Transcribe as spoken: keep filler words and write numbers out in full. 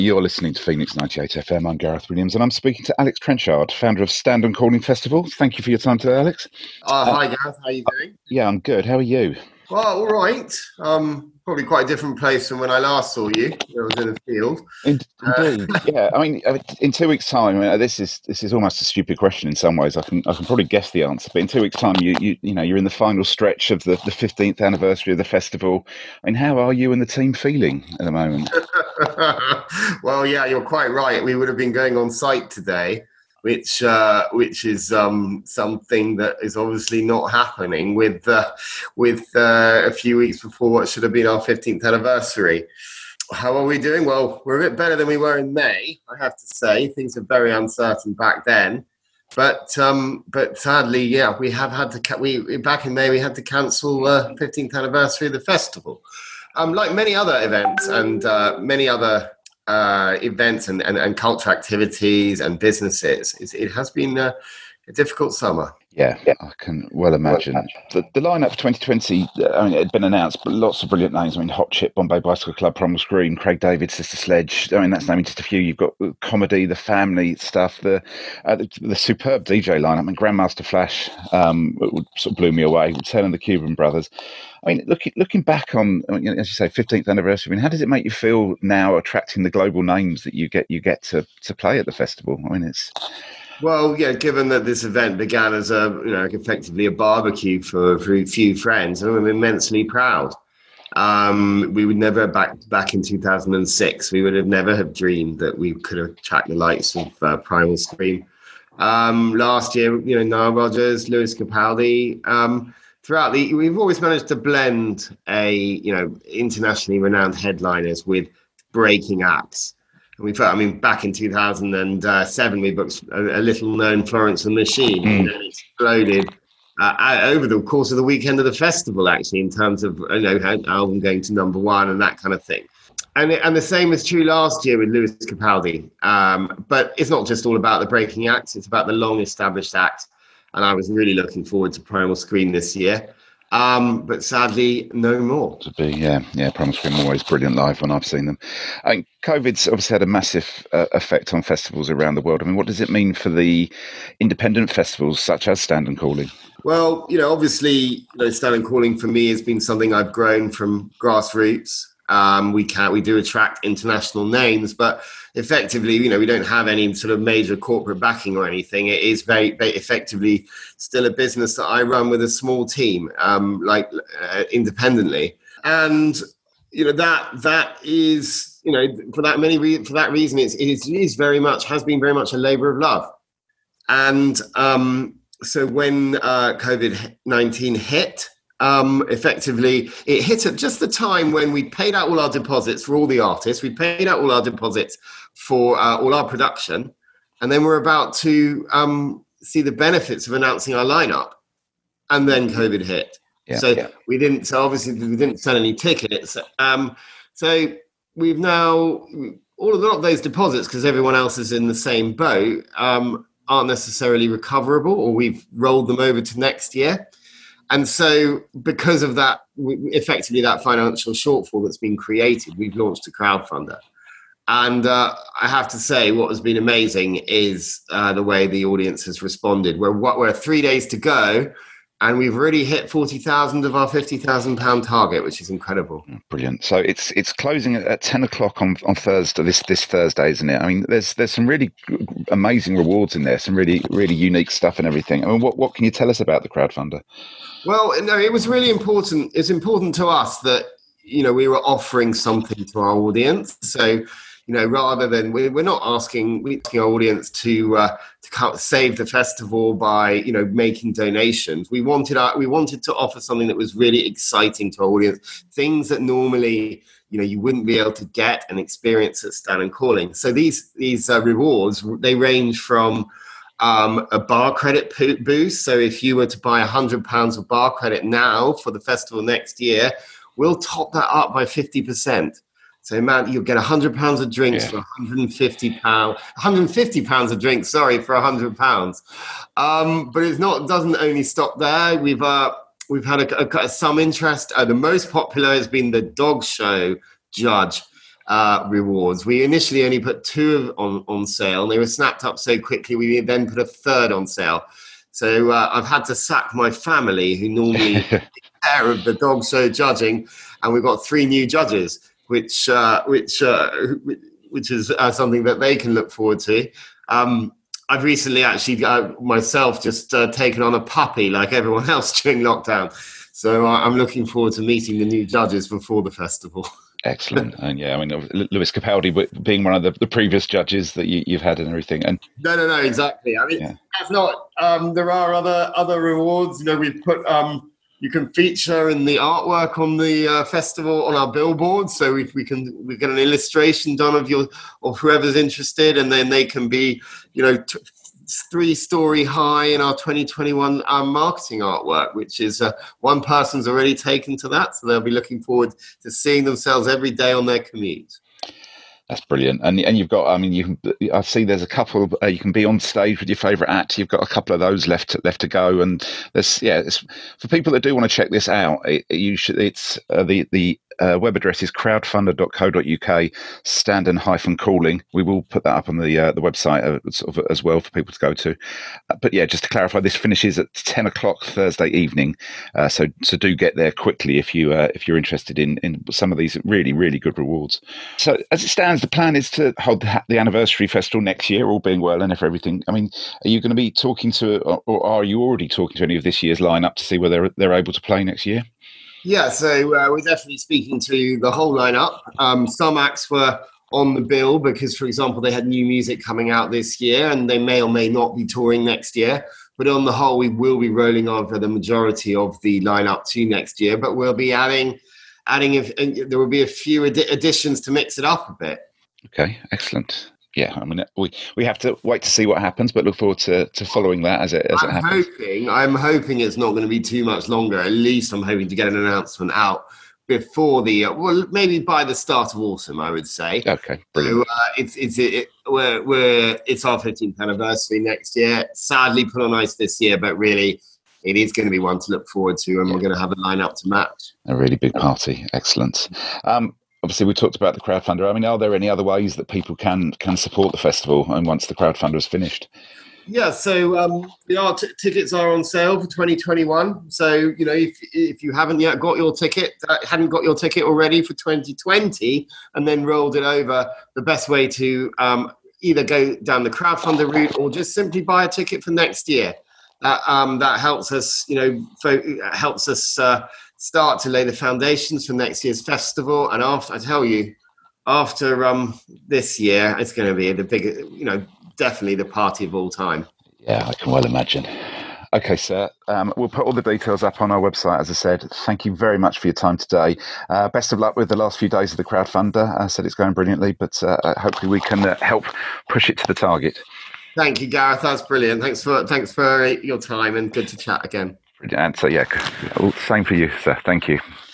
You're listening to Phoenix ninety-eight F M. I'm Gareth Williams, and I'm speaking to Alex Trenchard, founder of Stand and Calling Festival. Thank you for your time today, Alex. Uh, hi, Gareth. How are you doing? Yeah, I'm good. How are you? Well, all right. Um, probably quite a different place from when I last saw you. I was in the field. Indeed, uh, yeah. I mean, in two weeks' time, I mean, this is this is almost a stupid question in some ways. I can I can probably guess the answer, but in two weeks' time, you you you know, you're in the final stretch of the the fifteenth anniversary of the festival. I mean, how are you and the team feeling at the moment? Well, yeah, you're quite right. We would have been going on site today, which uh, which is um, something that is obviously not happening with uh, with uh, a few weeks before what should have been our fifteenth anniversary. How are we doing? Well, we're a bit better than we were in May, I have to say. Things were very uncertain back then, but um, but sadly, yeah, we have had to. Ca- we back in May we had to cancel the fifteenth anniversary of the festival. Um, like many other events and uh, many other. Uh, events and, and, and cultural activities and businesses. It's, it has been a, a difficult summer. Yeah, I can well imagine. The, the lineup for twenty twenty, I mean, it had been announced, but lots of brilliant names. I mean, Hot Chip, Bombay Bicycle Club, Primal Scream, Craig David, Sister Sledge. I mean, that's naming just a few. You've got the comedy, the family stuff, the uh, the, the superb D J lineup. I mean, Grandmaster Flash um, sort of blew me away. Return of the Cuban Brothers. I mean, looking looking back on, as you say, fifteenth anniversary. I mean, how does it make you feel now, attracting the global names that you get you get to to play at the festival? I mean, it's well, yeah. Given that this event began as a, you know, effectively a barbecue for, for a few friends, I'm immensely proud. Um, we would never back back in two thousand six. We would have never have dreamed that we could attract the likes of uh, Primal Scream. Um, last year, you know, Nile Rodgers, Lewis Capaldi. Um, Throughout the, we've always managed to blend a, you know, internationally renowned headliners with breaking acts. And we've, I mean, back in two thousand seven, we booked a, a little-known Florence and the Machine, mm. and then exploded uh, over the course of the weekend of the festival, actually, in terms of, you know, album going to number one and that kind of thing. And and the same was true last year with Lewis Capaldi. Um, but it's not just all about the breaking acts; it's about the long-established acts. And I was really looking forward to Primal Scream this year. Um, but sadly, no more. To be, yeah, yeah, Primal Scream always brilliant live when I've seen them. I mean, COVID's obviously had a massive uh, effect on festivals around the world. I mean, what does it mean for the independent festivals such as Stand and Calling? Well, you know, obviously, you know, Stand and Calling for me has been something I've grown from grassroots. Um, we can we do attract international names, but effectively, you know, we don't have any sort of major corporate backing or anything. It is very, very effectively still a business that I run with a small team, um, like uh, independently. And you know that that is, you know, for that many re- for that reason, it's, it is, it is very much has been very much a labour of love. And um, so when uh, COVID nineteen hit. Um, effectively, it hit at just the time when we paid out all our deposits for all the artists. We paid out all our deposits for uh, all our production. And then we're about to um, see the benefits of announcing our lineup. And then COVID hit. Yeah, so yeah. we didn't, so obviously we didn't sell any tickets. Um, so we've now, all of, a lot of those deposits, because everyone else is in the same boat, um, aren't necessarily recoverable, or we've rolled them over to next year. And so because of that, effectively that financial shortfall that's been created, we've launched a crowdfunder. And uh, I have to say, what has been amazing is uh, the way the audience has responded. We're, we're three days to go, and we've already hit forty thousand of our fifty thousand pound target, which is incredible. Brilliant. So it's it's closing at ten o'clock on, on Thursday, this this Thursday, isn't it? I mean, there's there's some really amazing rewards in there, some really, really unique stuff and everything. I mean, what, what can you tell us about the crowdfunder? Well, no, it was really important. It's important to us that, you know, we were offering something to our audience. So, you know, rather than we're, we're not asking, we're asking our audience to uh, to come, save the festival by, you know, making donations. We wanted our, we wanted to offer something that was really exciting to our audience, things that normally, you know, you wouldn't be able to get and experience at Stand and Calling. So these these uh, rewards, they range from Um, a bar credit boost. So if you were to buy one hundred pounds of bar credit now for the festival next year, we'll top that up by fifty percent. So man, you'll get one hundred pounds of drinks yeah. for one hundred fifty pounds, one hundred fifty pounds of drinks, sorry, for one hundred pounds. Um, but it's not, doesn't only stop there. We've uh, we've had a, a, some interest. Uh, the most popular has been the dog show judge. uh, rewards. We initially only put two on, on sale, and they were snapped up so quickly, we then put a third on sale. So uh, I've had to sack my family, who normally take care of the dog show judging, and we've got three new judges, which uh, which uh, which is uh, something that they can look forward to. Um, I've recently actually uh, myself just uh, taken on a puppy like everyone else during lockdown. So uh, I'm looking forward to meeting the new judges before the festival. Excellent. And yeah, I mean, Lewis Capaldi being one of the, the previous judges that you, you've had and everything. And no, no, no, exactly. I mean, yeah. that's not, um, there are other, other rewards. You know, we've put, um, you can feature in the artwork on the uh, festival on our billboard. So if we can, we get an illustration done of your, of whoever's interested, and then they can be, you know, t- three story high in our twenty twenty-one um, marketing artwork, which is uh, one person's already taken to that. So they'll be looking forward to seeing themselves every day on their commute. That's brilliant. And and you've got, I mean, you can, I see there's a couple, uh, you can be on stage with your favourite act. You've got a couple of those left to, left to go. And there's, yeah, it's, for people that do want to check this out, it, you should, it's uh, the, the, Uh, web address is crowdfunder dot co dot uk, Standen hyphen calling. We will put that up on the uh, the website uh, sort of as well for people to go to. Uh, but yeah, just to clarify, this finishes at ten o'clock Thursday evening. Uh, so so do get there quickly if you uh, if you're interested in in some of these really really good rewards. So as it stands, the plan is to hold the, the anniversary festival next year, all being well and if everything. I mean, are you going to be talking to, or, or are you already talking to any of this year's lineup to see whether they're, they're able to play next year? Yeah, so uh, we're definitely speaking to the whole lineup. Um, some acts were on the bill because, for example, they had new music coming out this year, and they may or may not be touring next year. But on the whole, we will be rolling over the majority of the lineup to next year. But we'll be adding, adding. If, and there will be a few ad- additions to mix it up a bit. Okay, excellent. Yeah, I mean, we, we have to wait to see what happens, but look forward to, to following that as it as I'm it happens. Hoping, I'm hoping it's not going to be too much longer. At least I'm hoping to get an announcement out before the, uh, well, maybe by the start of autumn, I would say. Okay, brilliant. So uh, it's it's it, we're we're it's our fifteenth anniversary next year. Sadly, put on ice this year, but really, it is going to be one to look forward to, and yeah. we're going to have a lineup to match. A really big party, excellent. Um, Obviously, we talked about the crowdfunder. I mean, are there any other ways that people can can support the festival and once the crowdfunder is finished? Yeah, so um, the art t- tickets are on sale for twenty twenty-one. So, you know, if if you haven't yet got your ticket, uh, hadn't got your ticket already for twenty twenty and then rolled it over, the best way to um, either go down the crowdfunder route or just simply buy a ticket for next year. That um, that helps us, you know, fo- helps us uh, start to lay the foundations for next year's festival. And after, I tell you, after um, this year, it's going to be the biggest, you know, definitely the party of all time. Yeah, I can well imagine. Okay, sir. Um, we'll put all the details up on our website, as I said. Thank you very much for your time today. Uh, best of luck with the last few days of the crowdfunder. I said it's going brilliantly, but uh, hopefully we can uh, help push it to the target. Thank you, Gareth. That's brilliant. Thanks for thanks for your time, and good to chat again. And so, yeah, same for you, sir. Thank you.